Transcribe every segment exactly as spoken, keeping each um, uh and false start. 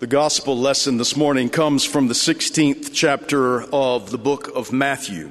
The gospel lesson this morning comes from the sixteenth chapter of the book of Matthew.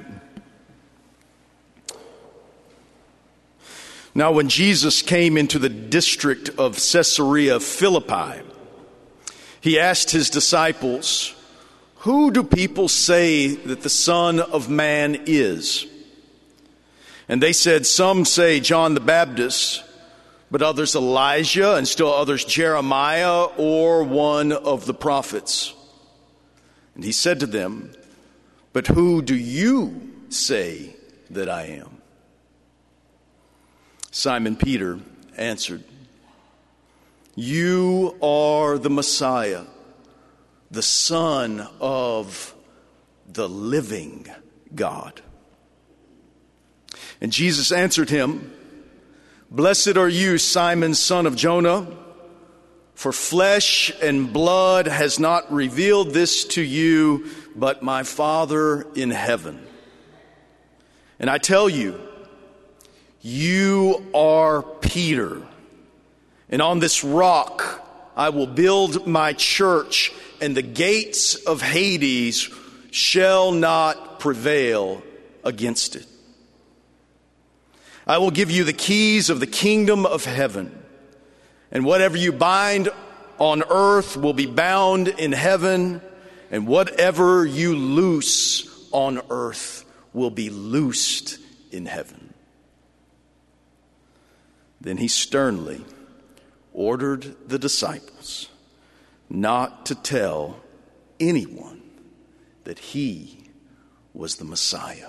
Now, when Jesus came into the district of Caesarea Philippi, he asked his disciples, "Who do people say that the Son of Man is?" And they said, "Some say John the Baptist, but others Elijah, and still others Jeremiah, or one of the prophets." And he said to them, "But who do you say that I am?" Simon Peter answered, "You are the Messiah, the Son of the living God." And Jesus answered him, "Blessed are you, Simon, son of Jonah, for flesh and blood has not revealed this to you, but my Father in heaven. And I tell you, you are Peter, and on this rock I will build my church, and the gates of Hades shall not prevail against it. I will give you the keys of the kingdom of heaven, and whatever you bind on earth will be bound in heaven, and whatever you loose on earth will be loosed in heaven." Then he sternly ordered the disciples not to tell anyone that he was the Messiah.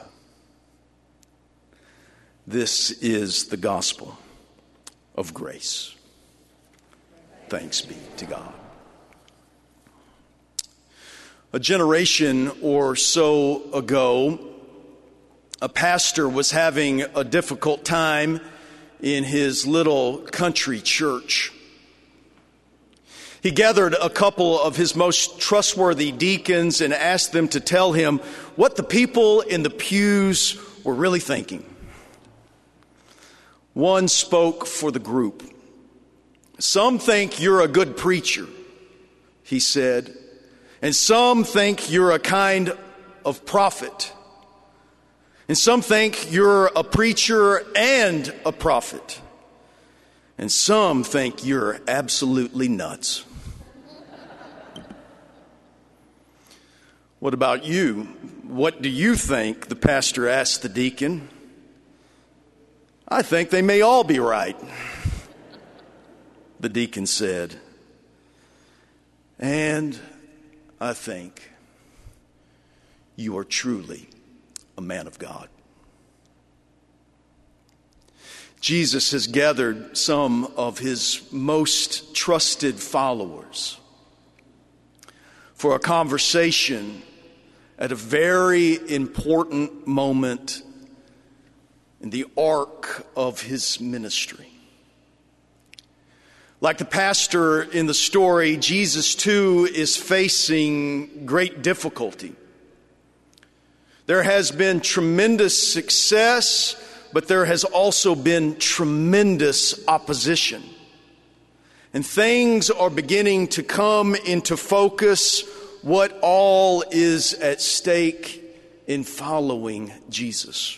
This is the gospel of grace. Thanks be to God. A generation or so ago, a pastor was having a difficult time in his little country church. He gathered a couple of his most trustworthy deacons and asked them to tell him what the people in the pews were really thinking. One spoke for the group. "Some think you're a good preacher," he said, "and some think you're a kind of prophet. And some think you're a preacher and a prophet. And some think you're absolutely nuts." "What about you? What do you think?" the pastor asked the deacon. "I think they may all be right," the deacon said. "And I think you are truly a man of God." Jesus has gathered some of his most trusted followers for a conversation at a very important moment in the arc of his ministry. Like the pastor in the story, Jesus too is facing great difficulty. There has been tremendous success, but there has also been tremendous opposition. And things are beginning to come into focus, what all is at stake in following Jesus.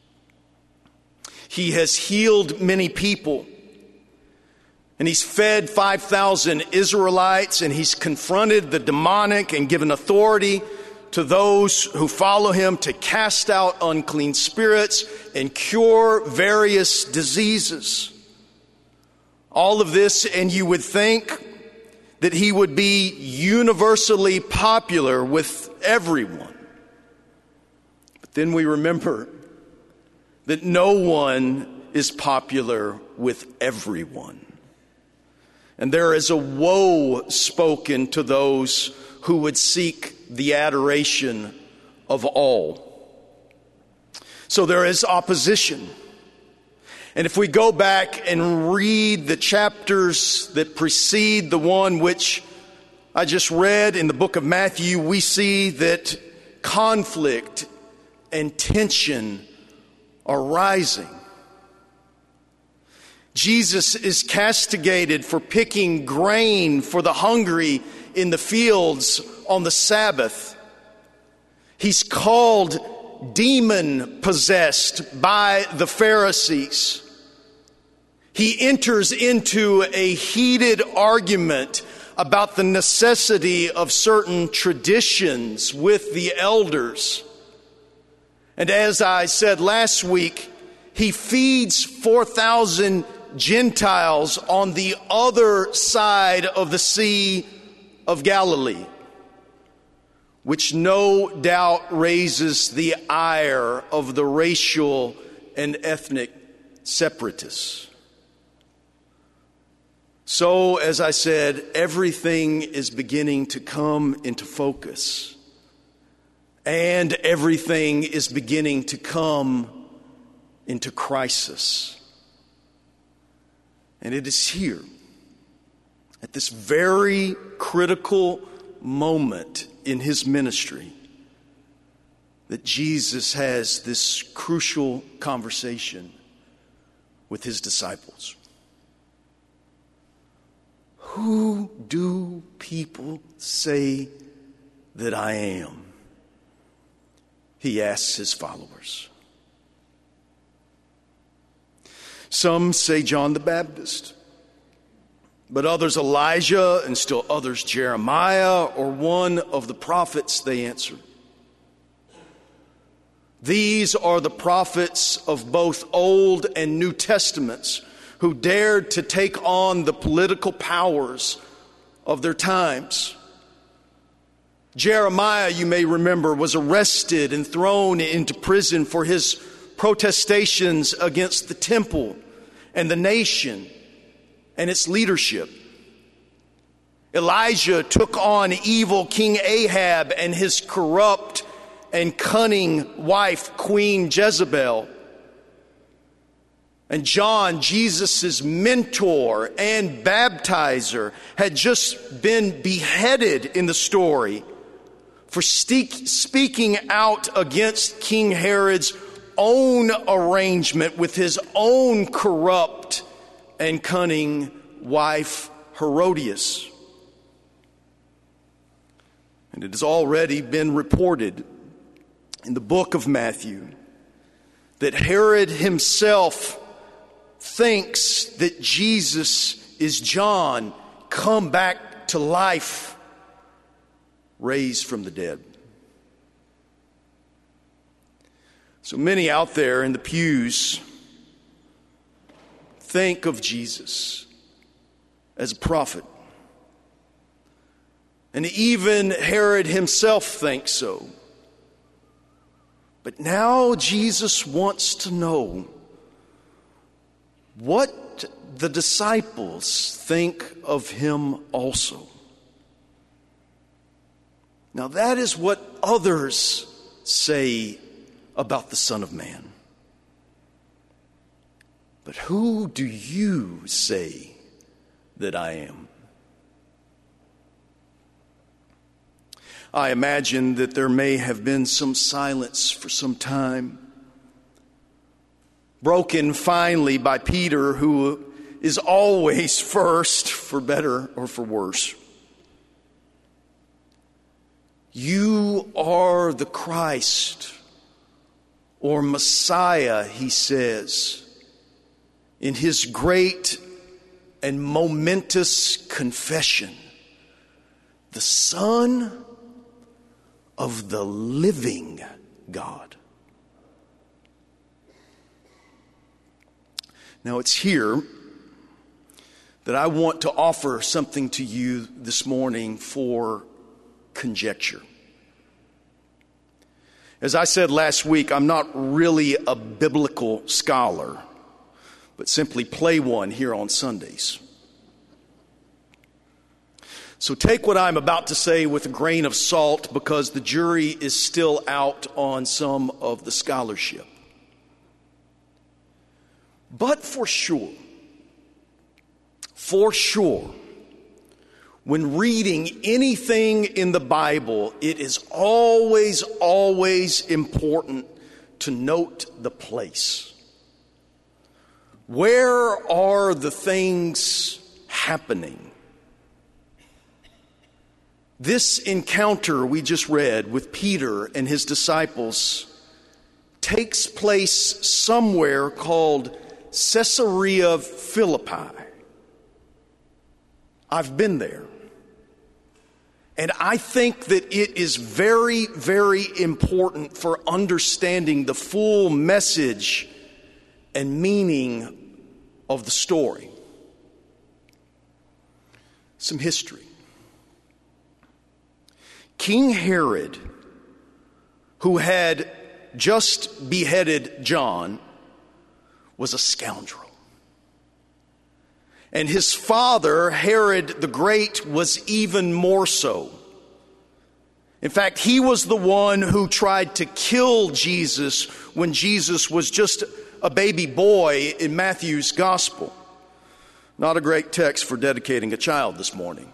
He has healed many people, and he's fed five thousand Israelites, and he's confronted the demonic and given authority to those who follow him to cast out unclean spirits and cure various diseases. All of this, and you would think that he would be universally popular with everyone. But then we remember that no one is popular with everyone. And there is a woe spoken to those who would seek the adoration of all. So there is opposition. And if we go back and read the chapters that precede the one which I just read in the book of Matthew, we see that conflict and tension are rising. Jesus is castigated for picking grain for the hungry in the fields on the Sabbath. He's called demon-possessed by the Pharisees. He enters into a heated argument about the necessity of certain traditions with the elders. And as I said last week, he feeds four thousand Gentiles on the other side of the Sea of Galilee, which no doubt raises the ire of the racial and ethnic separatists. So, as I said, everything is beginning to come into focus, and everything is beginning to come into crisis. And it is here, at this very critical moment in his ministry, that Jesus has this crucial conversation with his disciples. Who do people say that I am? He asks his followers. Some say John the Baptist, but others Elijah, and still others Jeremiah, or one of the prophets, they answer. These are the prophets of both Old and New Testaments who dared to take on the political powers of their times. Jeremiah, you may remember, was arrested and thrown into prison for his protestations against the temple and the nation and its leadership. Elijah took on evil King Ahab and his corrupt and cunning wife, Queen Jezebel. And John, Jesus' mentor and baptizer, had just been beheaded in the story for steak, speaking out against King Herod's own arrangement with his own corrupt and cunning wife, Herodias. And it has already been reported in the book of Matthew that Herod himself thinks that Jesus is John, come back to life, raised from the dead. So many out there in the pews think of Jesus as a prophet. And even Herod himself thinks so. But now Jesus wants to know what the disciples think of him also. Now that is what others say about the Son of Man. But who do you say that I am? I imagine that there may have been some silence for some time, broken finally by Peter, who is always first, for better or for worse. You are the Christ, or Messiah, he says, in his great and momentous confession, the Son of the living God. Now it's here that I want to offer something to you this morning for conjecture. As I said last week, I'm not really a biblical scholar, but simply play one here on Sundays. So take what I'm about to say with a grain of salt, because the jury is still out on some of the scholarship. But for sure, for sure, when reading anything in the Bible, it is always, always important to note the place. Where are the things happening? This encounter we just read with Peter and his disciples takes place somewhere called Caesarea Philippi. I've been there. And I think that it is very, very important for understanding the full message and meaning of the story. Some history. King Herod, who had just beheaded John, was a scoundrel. And his father, Herod the Great, was even more so. In fact, he was the one who tried to kill Jesus when Jesus was just a baby boy in Matthew's gospel. Not a great text for dedicating a child this morning.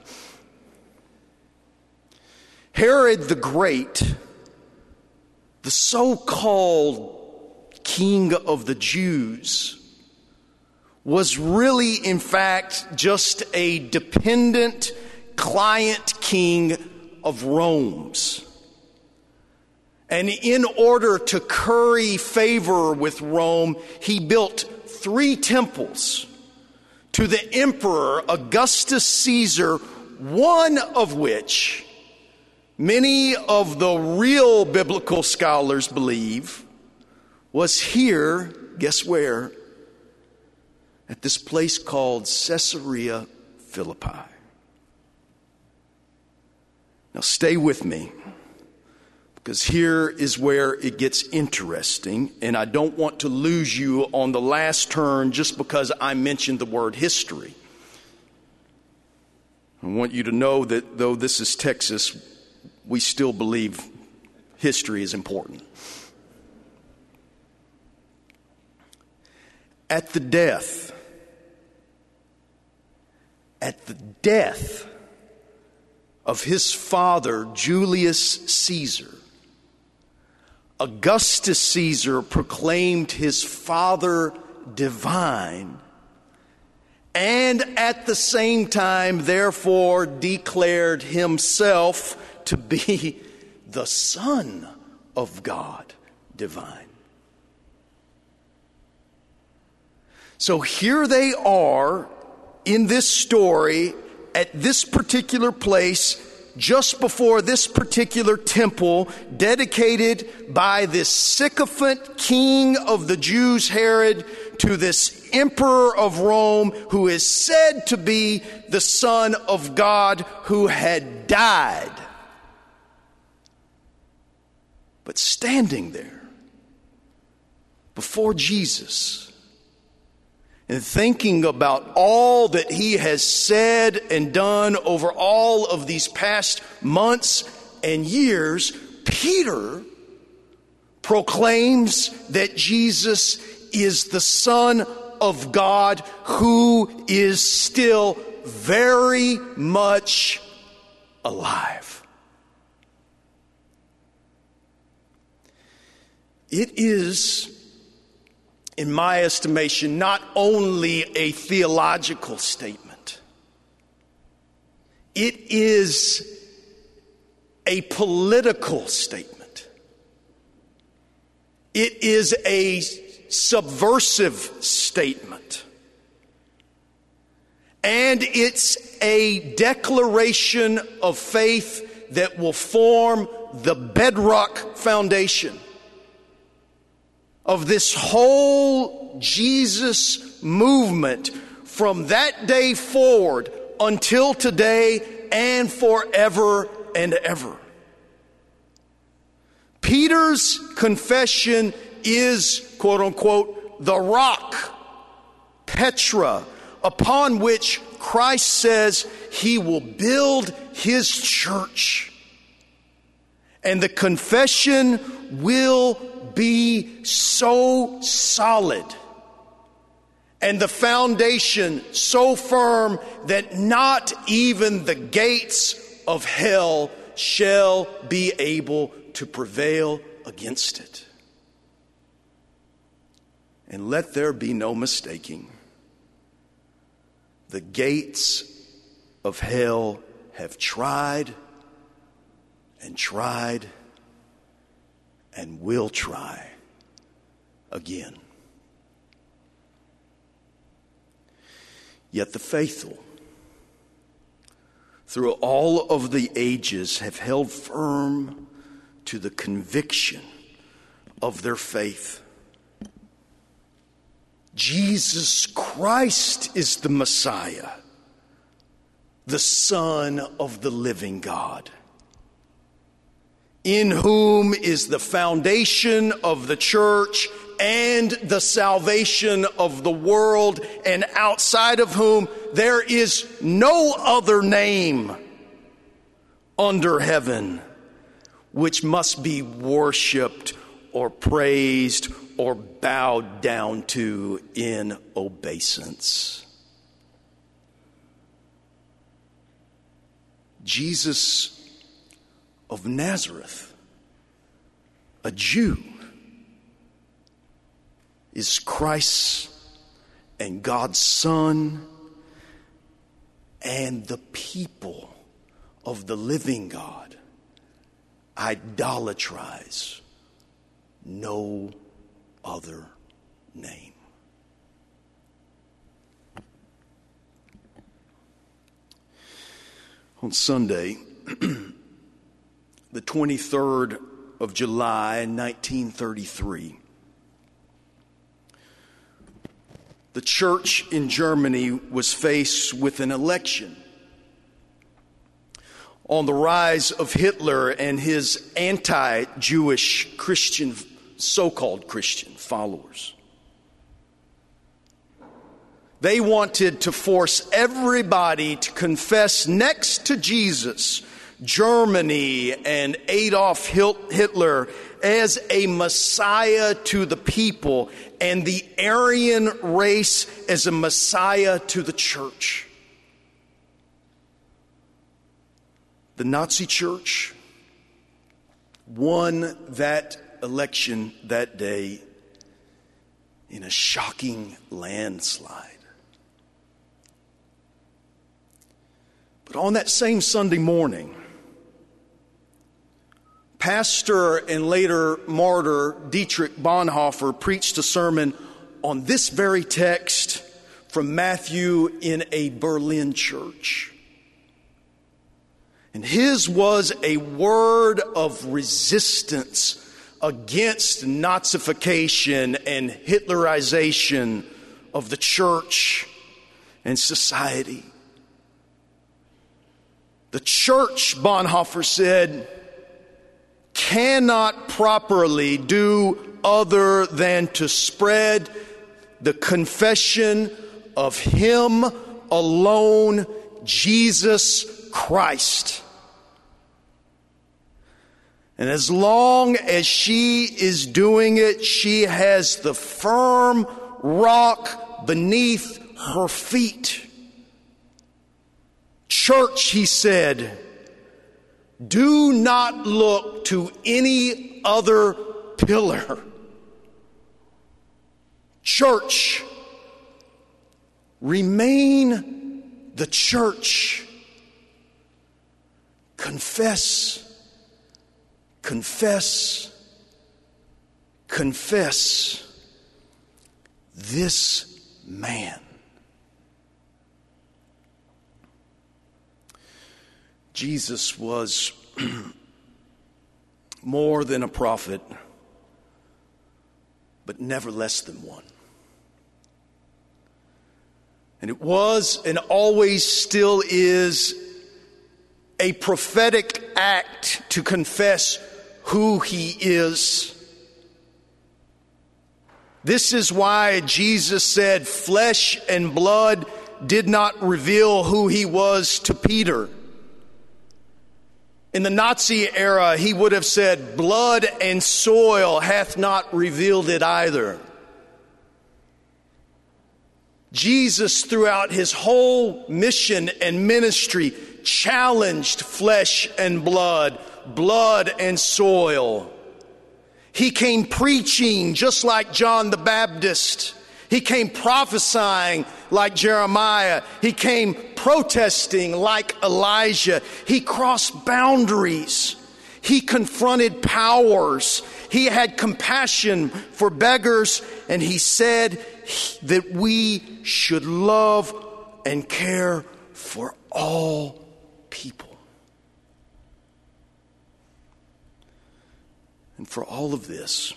Herod the Great, the so-called king of the Jews, was really, in fact, just a dependent client king of Rome's. And in order to curry favor with Rome, he built three temples to the emperor Augustus Caesar, one of which many of the real biblical scholars believe was here, guess where? At this place called Caesarea Philippi. Now stay with me, because here is where it gets interesting, and I don't want to lose you on the last turn just because I mentioned the word history. I want you to know that though this is Texas, we still believe history is important. At the death At the death of his father, Julius Caesar, Augustus Caesar proclaimed his father divine, and at the same time, therefore, declared himself to be the Son of God divine. So here they are in this story, at this particular place, just before this particular temple, dedicated by this sycophant king of the Jews, Herod, to this emperor of Rome, who is said to be the Son of God, who had died. But standing there before Jesus, and thinking about all that he has said and done over all of these past months and years, Peter proclaims that Jesus is the Son of God, who is still very much alive. It is, in my estimation, not only a theological statement, it is a political statement. It is a subversive statement. And it's a declaration of faith that will form the bedrock foundation of this whole Jesus movement from that day forward until today and forever and ever. Peter's confession is, quote unquote, the rock, Petra, upon which Christ says he will build his church. And the confession will be so solid and the foundation so firm that not even the gates of hell shall be able to prevail against it. And let there be no mistaking, the gates of hell have tried and tried and will try again. Yet the faithful, through all of the ages, have held firm to the conviction of their faith. Jesus Christ is the Messiah, the Son of the living God, in whom is the foundation of the church and the salvation of the world, and outside of whom there is no other name under heaven which must be worshiped or praised or bowed down to in obeisance. Jesus of Nazareth, a Jew, is Christ and God's Son and the people of the living God idolatrize no other name. On Sunday, the twenty-third of July, nineteen thirty-three, the church in Germany was faced with an election on the rise of Hitler and his anti-Jewish Christian, so-called Christian followers. They wanted to force everybody to confess next to Jesus, Germany and Adolf Hitler as a Messiah to the people, and the Aryan race as a Messiah to the church. The Nazi church won that election that day in a shocking landslide. But on that same Sunday morning, pastor and later martyr Dietrich Bonhoeffer preached a sermon on this very text from Matthew in a Berlin church. And his was a word of resistance against Nazification and Hitlerization of the church and society. The church, Bonhoeffer said, cannot properly do other than to spread the confession of Him alone, Jesus Christ. And as long as she is doing it, she has the firm rock beneath her feet. Church, he said, do not look to any other pillar. Church, remain the church. Confess, confess, confess this man. Jesus was more than a prophet, but never less than one. And it was and always still is a prophetic act to confess who He is. This is why Jesus said, flesh and blood did not reveal who He was to Peter. In the Nazi era, he would have said, blood and soil hath not revealed it either. Jesus, throughout His whole mission and ministry, challenged flesh and blood, blood and soil. He came preaching just like John the Baptist. He came prophesying like Jeremiah. He came protesting like Elijah. He crossed boundaries. He confronted powers. He had compassion for beggars. And he said that we should love and care for all people. And for all of this,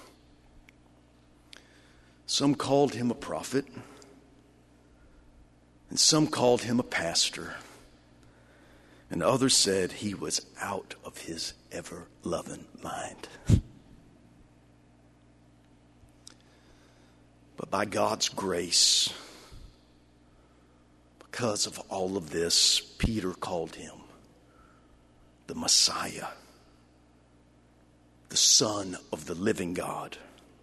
some called him a prophet, and some called him a pastor, and others said he was out of his ever-loving mind. But by God's grace, because of all of this, Peter called him the Messiah, the Son of the living God.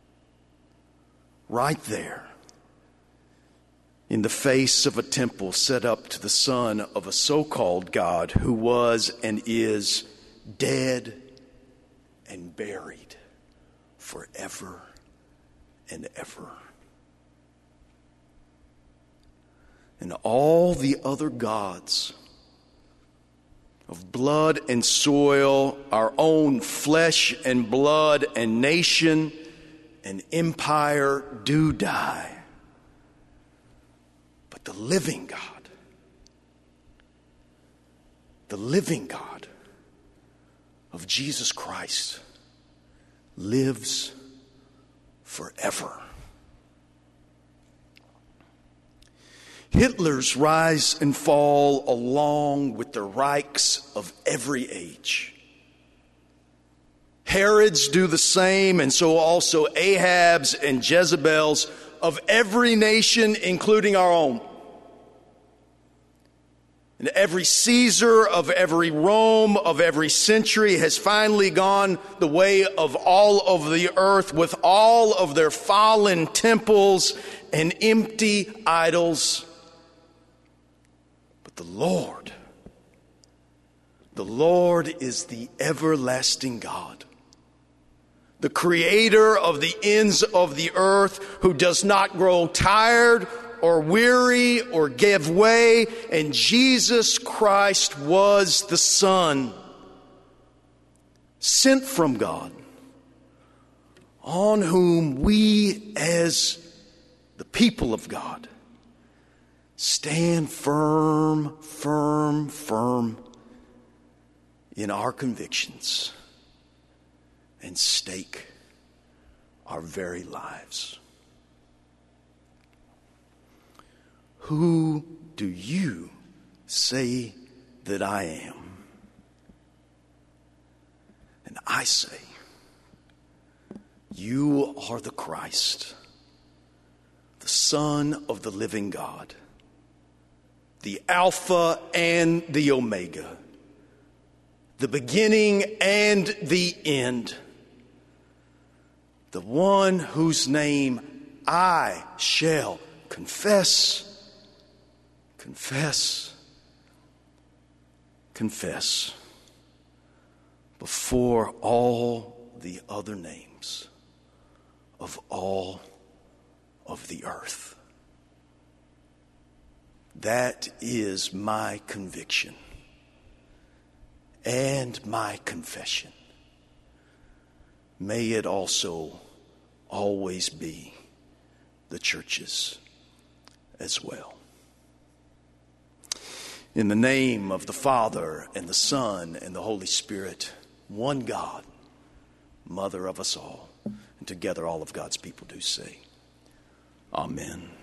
Right there, in the face of a temple set up to the son of a so-called God who was and is dead and buried forever and ever. And all the other gods of blood and soil, our own flesh and blood and nation and empire do die. But the living God, the living God of Jesus Christ lives forever. Hitler's rise and fall along with the Reichs of every age. Herods do the same, and so also Ahab's and Jezebel's of every nation, including our own. And every Caesar of every Rome of every century has finally gone the way of all of the earth with all of their fallen temples and empty idols. But the Lord, the Lord is the everlasting God, the creator of the ends of the earth, who does not grow tired or weary or give way. And Jesus Christ was the Son sent from God, on whom we as the people of God stand firm, firm, firm in our convictions and stake our very lives. Who do you say that I am? And I say, you are the Christ, the Son of the living God, the Alpha and the Omega, the beginning and the end, the one whose name I shall confess, confess, confess before all the other names of all of the earth. That is my conviction and my confession. May it also always be the church's as well. In the name of the Father and the Son and the Holy Spirit, one God, Mother of us all, and together all of God's people do say, Amen.